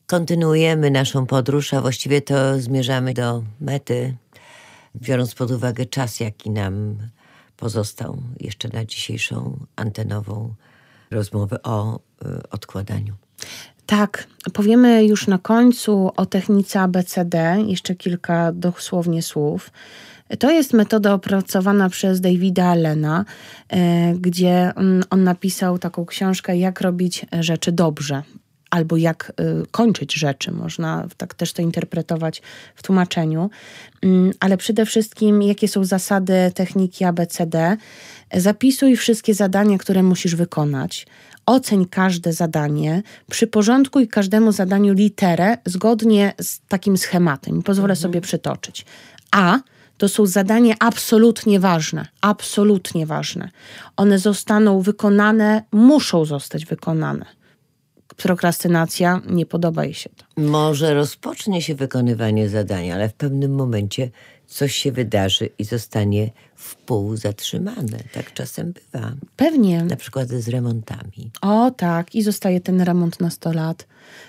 Kontynuujemy naszą podróż, a właściwie to zmierzamy do mety, biorąc pod uwagę czas, jaki nam pozostał jeszcze na dzisiejszą antenową rozmowę o odkładaniu. Tak, powiemy już na końcu o technice ABCD, jeszcze kilka dosłownie słów. To jest metoda opracowana przez Davida Allena, gdzie on napisał taką książkę, jak robić rzeczy dobrze, albo jak kończyć rzeczy. Można tak też to interpretować w tłumaczeniu. Ale przede wszystkim, jakie są zasady techniki ABCD. Zapisuj wszystkie zadania, które musisz wykonać. Oceń każde zadanie, przyporządkuj każdemu zadaniu literę zgodnie z takim schematem. Pozwolę sobie przytoczyć. A to są zadania absolutnie ważne. Absolutnie ważne. One zostaną wykonane, muszą zostać wykonane. Prokrastynacja, nie podoba jej się to. Może rozpocznie się wykonywanie zadania, ale w pewnym momencie coś się wydarzy i zostanie wpół zatrzymane. Tak czasem bywa. Pewnie. Na przykład z remontami. O tak, i zostaje ten remont na 100 lat.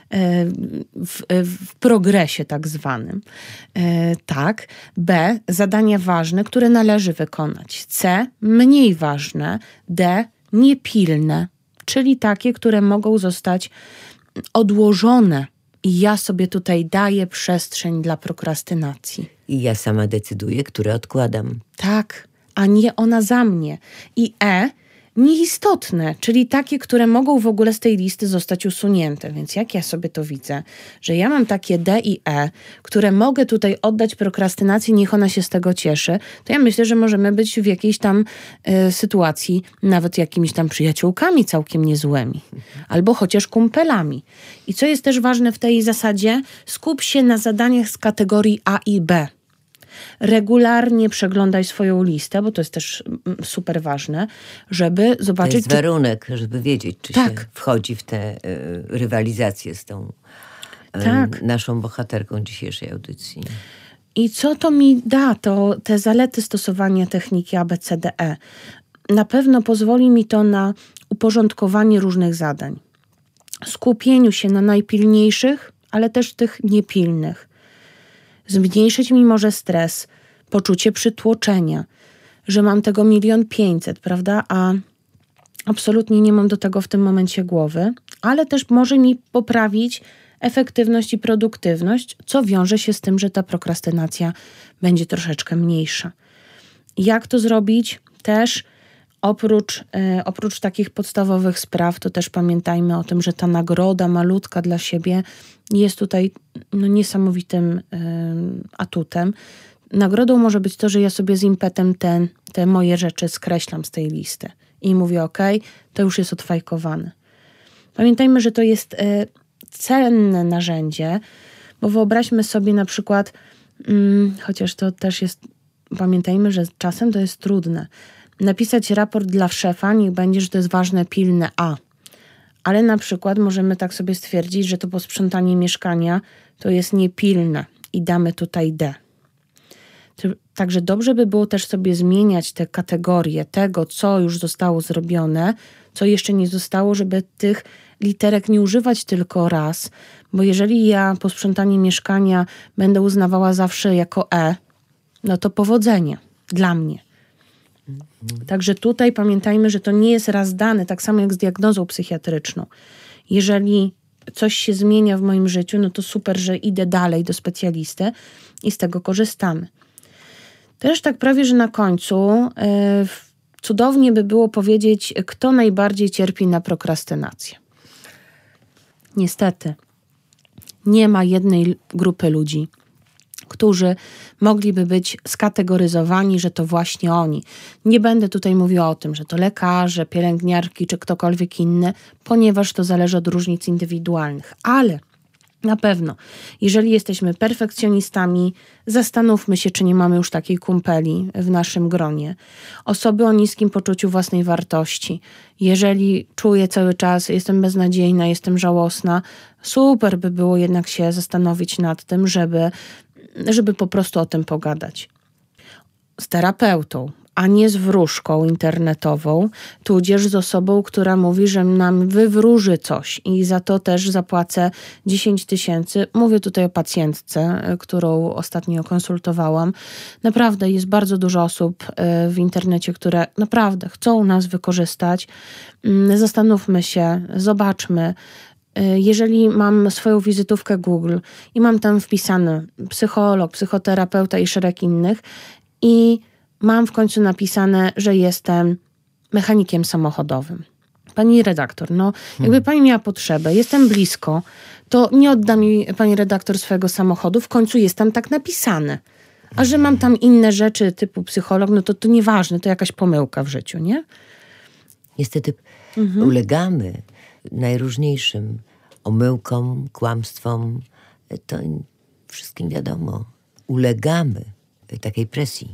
W progresie tak zwanym. Tak. B. Zadania ważne, które należy wykonać. C. Mniej ważne. D. Niepilne. Czyli takie, które mogą zostać odłożone. I ja sobie tutaj daję przestrzeń dla prokrastynacji. I ja sama decyduję, które odkładam. Tak, a nie ona za mnie. I E, nieistotne, czyli takie, które mogą w ogóle z tej listy zostać usunięte. Więc jak ja sobie to widzę, że ja mam takie D i E, które mogę tutaj oddać prokrastynacji, niech ona się z tego cieszy, to ja myślę, że możemy być w jakiejś tam sytuacji nawet jakimiś tam przyjaciółkami całkiem niezłymi. Albo chociaż kumpelami. I co jest też ważne w tej zasadzie, skup się na zadaniach z kategorii A i B. Regularnie przeglądaj swoją listę, bo to jest też super ważne, żeby zobaczyć... To jest warunek, żeby wiedzieć, czy tak. się wchodzi w tę rywalizację z tą naszą bohaterką dzisiejszej audycji. I co to mi da, to te zalety stosowania techniki ABCDE? Na pewno pozwoli mi to na uporządkowanie różnych zadań. Skupieniu się na najpilniejszych, ale też tych niepilnych. Zmniejszyć mi może stres, poczucie przytłoczenia, że mam tego 1 500 000, prawda? A absolutnie nie mam do tego w tym momencie głowy, ale też może mi poprawić efektywność i produktywność, co wiąże się z tym, że ta prokrastynacja będzie troszeczkę mniejsza. Jak to zrobić? Też oprócz takich podstawowych spraw, to też pamiętajmy o tym, że ta nagroda malutka dla siebie jest tutaj niesamowitym atutem. Nagrodą może być to, że ja sobie z impetem te moje rzeczy skreślam z tej listy i mówię, to już jest odfajkowane. Pamiętajmy, że to jest cenne narzędzie, bo wyobraźmy sobie na przykład, chociaż to też jest, pamiętajmy, że czasem to jest trudne, napisać raport dla szefa, niech będzie, że to jest ważne, pilne A. Ale na przykład możemy tak sobie stwierdzić, że to posprzątanie mieszkania to jest niepilne i damy tutaj D. Także dobrze by było też sobie zmieniać te kategorie tego, co już zostało zrobione, co jeszcze nie zostało, żeby tych literek nie używać tylko raz, bo jeżeli ja posprzątanie mieszkania będę uznawała zawsze jako E, no to powodzenie dla mnie. Także tutaj pamiętajmy, że to nie jest raz dane, tak samo jak z diagnozą psychiatryczną. Jeżeli coś się zmienia w moim życiu, no to super, że idę dalej do specjalisty i z tego korzystamy. Też tak prawie, że na końcu cudownie by było powiedzieć, kto najbardziej cierpi na prokrastynację. Niestety, nie ma jednej grupy ludzi, którzy mogliby być skategoryzowani, że to właśnie oni. Nie będę tutaj mówiła o tym, że to lekarze, pielęgniarki czy ktokolwiek inny, ponieważ to zależy od różnic indywidualnych. Ale na pewno, jeżeli jesteśmy perfekcjonistami, zastanówmy się, czy nie mamy już takiej kumpeli w naszym gronie. Osoby o niskim poczuciu własnej wartości. Jeżeli czuję cały czas, jestem beznadziejna, jestem żałosna, super by było jednak się zastanowić nad tym, żeby po prostu o tym pogadać. Z terapeutą, a nie z wróżką internetową, tudzież z osobą, która mówi, że nam wywróży coś i za to też zapłacę 10 000. Mówię tutaj o pacjentce, którą ostatnio konsultowałam. Naprawdę jest bardzo dużo osób w internecie, które naprawdę chcą nas wykorzystać. Zastanówmy się, zobaczmy. Jeżeli mam swoją wizytówkę Google i mam tam wpisany psycholog, psychoterapeuta i szereg innych i mam w końcu napisane, że jestem mechanikiem samochodowym. Pani redaktor, jakby pani miała potrzebę, jestem blisko, to nie odda mi pani redaktor swojego samochodu, w końcu jest tam tak napisane. A że mam tam inne rzeczy typu psycholog, to nieważne, to jakaś pomyłka w życiu, nie? Niestety ulegamy najróżniejszym omyłkom, kłamstwom. To wszystkim wiadomo. Ulegamy takiej presji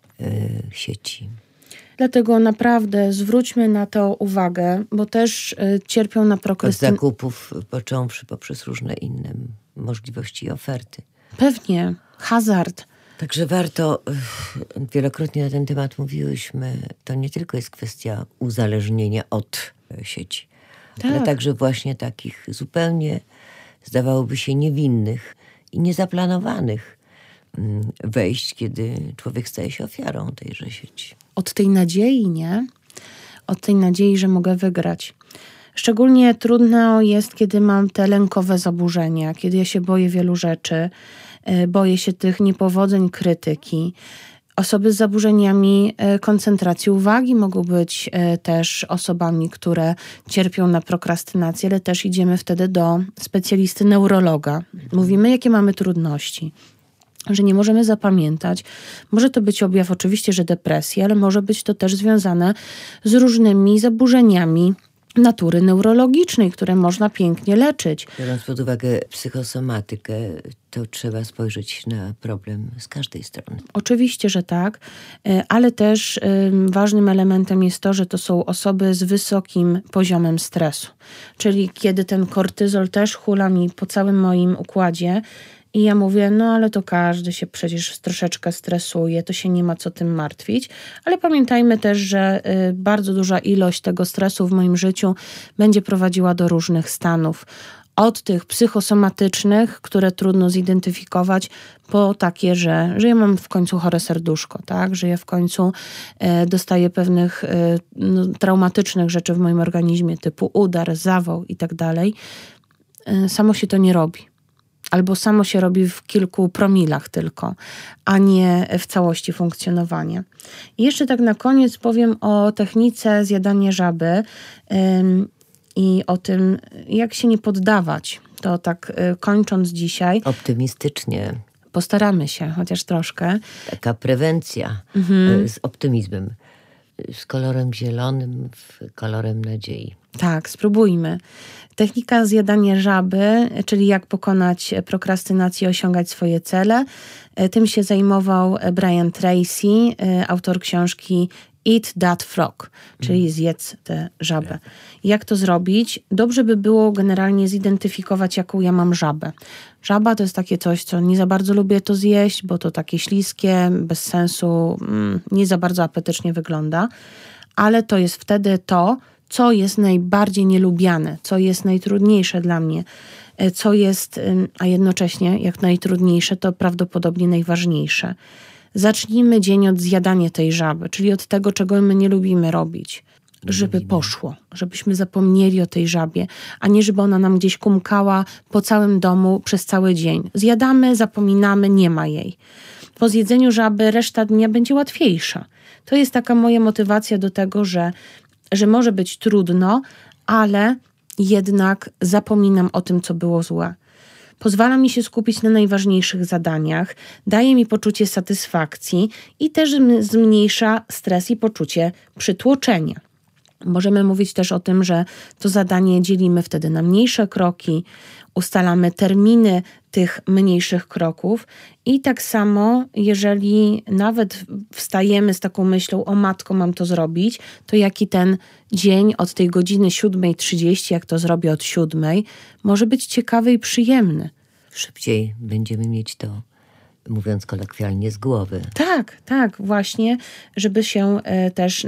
sieci. Dlatego naprawdę zwróćmy na to uwagę, bo też cierpią na Od prokrastynację. zakupów począwszy poprzez różne inne możliwości i oferty. Pewnie, hazard. Także warto, wielokrotnie na ten temat mówiłyśmy, to nie tylko jest kwestia uzależnienia od sieci, ale także właśnie takich zupełnie, zdawałoby się, niewinnych i niezaplanowanych wejść, kiedy człowiek staje się ofiarą tejże sieci. Od tej nadziei, nie? Od tej nadziei, że mogę wygrać. Szczególnie trudno jest, kiedy mam te lękowe zaburzenia, kiedy ja się boję wielu rzeczy, boję się tych niepowodzeń, krytyki. Osoby z zaburzeniami koncentracji uwagi mogą być też osobami, które cierpią na prokrastynację, ale też idziemy wtedy do specjalisty neurologa. Mówimy, jakie mamy trudności. Że nie możemy zapamiętać. Może to być objaw oczywiście, że depresji, ale może być to też związane z różnymi zaburzeniami natury neurologicznej, które można pięknie leczyć. Biorąc pod uwagę psychosomatykę, to trzeba spojrzeć na problem z każdej strony. Oczywiście, że tak, ale też ważnym elementem jest to, że to są osoby z wysokim poziomem stresu. Czyli kiedy ten kortyzol też hula mi po całym moim układzie, i ja mówię, ale to każdy się przecież troszeczkę stresuje, to się nie ma co tym martwić. Ale pamiętajmy też, że bardzo duża ilość tego stresu w moim życiu będzie prowadziła do różnych stanów. Od tych psychosomatycznych, które trudno zidentyfikować, po takie, że ja mam w końcu chore serduszko, tak? Że ja w końcu dostaję pewnych traumatycznych rzeczy w moim organizmie, typu udar, zawał i tak dalej. Samo się to nie robi. Albo samo się robi w kilku promilach tylko, a nie w całości funkcjonowania. I jeszcze tak na koniec powiem o technice zjadania żaby i o tym, jak się nie poddawać. To tak kończąc dzisiaj. Optymistycznie. Postaramy się, chociaż troszkę. Taka prewencja z optymizmem, z kolorem zielonym, kolorem nadziei. Tak, spróbujmy. Technika zjadania żaby, czyli jak pokonać prokrastynację i osiągać swoje cele. Tym się zajmował Brian Tracy, autor książki Eat That Frog, czyli zjedz tę żabę. Jak to zrobić? Dobrze by było generalnie zidentyfikować, jaką ja mam żabę. Żaba to jest takie coś, co nie za bardzo lubię to zjeść, bo to takie śliskie, bez sensu, nie za bardzo apetycznie wygląda, ale to jest wtedy to, co jest najbardziej nielubiane, co jest najtrudniejsze dla mnie, co jest, a jednocześnie jak najtrudniejsze, to prawdopodobnie najważniejsze. Zacznijmy dzień od zjadania tej żaby, czyli od tego, czego my nie lubimy robić, żeby poszło, żebyśmy zapomnieli o tej żabie, a nie żeby ona nam gdzieś kumkała po całym domu przez cały dzień. Zjadamy, zapominamy, nie ma jej. Po zjedzeniu żaby reszta dnia będzie łatwiejsza. To jest taka moja motywacja do tego, że może być trudno, ale jednak zapominam o tym, co było złe. Pozwala mi się skupić na najważniejszych zadaniach, daje mi poczucie satysfakcji i też zmniejsza stres i poczucie przytłoczenia. Możemy mówić też o tym, że to zadanie dzielimy wtedy na mniejsze kroki, ustalamy terminy tych mniejszych kroków i tak samo, jeżeli nawet wstajemy z taką myślą, o matko, mam to zrobić, to jaki ten dzień od tej godziny 7:30, jak to zrobię od 7:00, może być ciekawy i przyjemny. Szybciej będziemy mieć to mówiąc kolokwialnie, z głowy. Tak, właśnie, żeby się też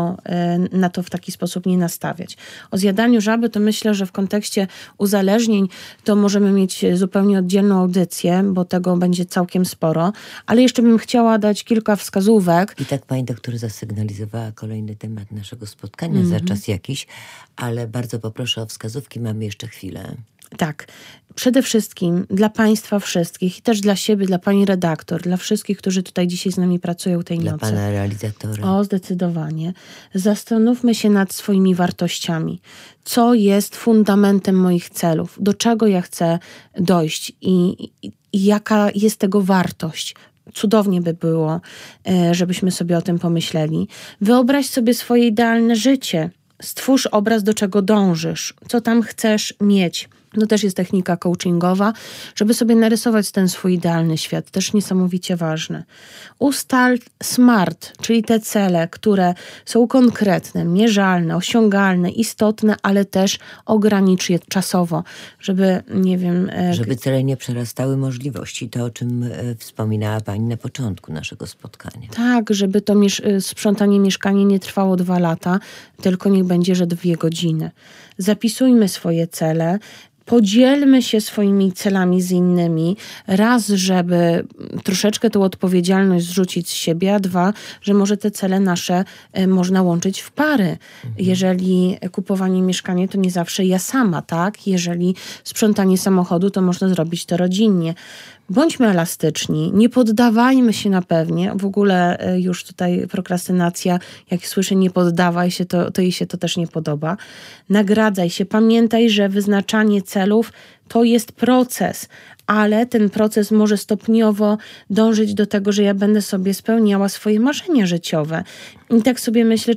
na to w taki sposób nie nastawiać. O zjadaniu żaby to myślę, że w kontekście uzależnień to możemy mieć zupełnie oddzielną audycję, bo tego będzie całkiem sporo, ale jeszcze bym chciała dać kilka wskazówek. I tak pani doktor zasygnalizowała kolejny temat naszego spotkania za czas jakiś, ale bardzo poproszę o wskazówki, mamy jeszcze chwilę. Tak, przede wszystkim dla Państwa wszystkich i też dla siebie, dla Pani redaktor, dla wszystkich, którzy tutaj dzisiaj z nami pracują tej Dla nocy. pana realizatora. O, zdecydowanie. Zastanówmy się nad swoimi wartościami. Co jest fundamentem moich celów? Do czego ja chcę dojść? I jaka jest tego wartość? Cudownie by było, żebyśmy sobie o tym pomyśleli. Wyobraź sobie swoje idealne życie. Stwórz obraz, do czego dążysz, co tam chcesz mieć. To też jest technika coachingowa, żeby sobie narysować ten swój idealny świat. Też niesamowicie ważne. Ustal SMART, czyli te cele, które są konkretne, mierzalne, osiągalne, istotne, ale też ogranicz je czasowo, żeby, nie wiem... Żeby cele nie przerastały możliwości, to o czym wspominała pani na początku naszego spotkania. Tak, żeby to sprzątanie mieszkania nie trwało 2 lata, tylko niech będzie, że 2 godziny. Zapisujmy swoje cele, podzielmy się swoimi celami z innymi. Raz, żeby troszeczkę tą odpowiedzialność zrzucić z siebie, a 2, że może te cele nasze można łączyć w pary. Jeżeli kupowanie mieszkania, to nie zawsze ja sama, tak? Jeżeli sprzątanie samochodu, to można zrobić to rodzinnie. Bądźmy elastyczni, nie poddawajmy się na pewnie. W ogóle już tutaj prokrastynacja, jak słyszę nie poddawaj się, to jej się to też nie podoba. Nagradzaj się. Pamiętaj, że wyznaczanie celów to jest proces, ale ten proces może stopniowo dążyć do tego, że ja będę sobie spełniała swoje marzenia życiowe. I tak sobie myślę,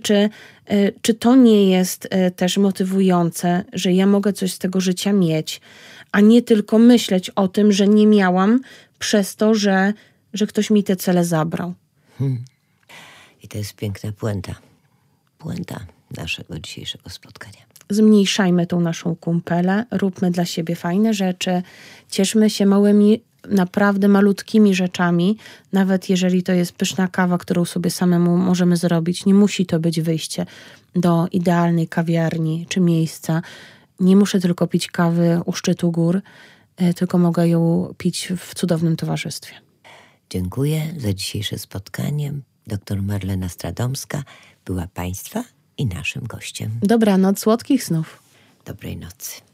czy to nie jest też motywujące, że ja mogę coś z tego życia mieć, a nie tylko myśleć o tym, że nie miałam przez to, że ktoś mi te cele zabrał. I to jest piękna puenta. Puenta naszego dzisiejszego spotkania. Zmniejszajmy tą naszą kumpelę, róbmy dla siebie fajne rzeczy, cieszmy się małymi, naprawdę malutkimi rzeczami, nawet jeżeli to jest pyszna kawa, którą sobie samemu możemy zrobić. Nie musi to być wyjście do idealnej kawiarni czy miejsca. Nie muszę tylko pić kawy u szczytu gór, tylko mogę ją pić w cudownym towarzystwie. Dziękuję za dzisiejsze spotkanie. Dr Marlena Stradomska była państwa i naszym gościem. Dobranoc, słodkich snów. Dobrej nocy.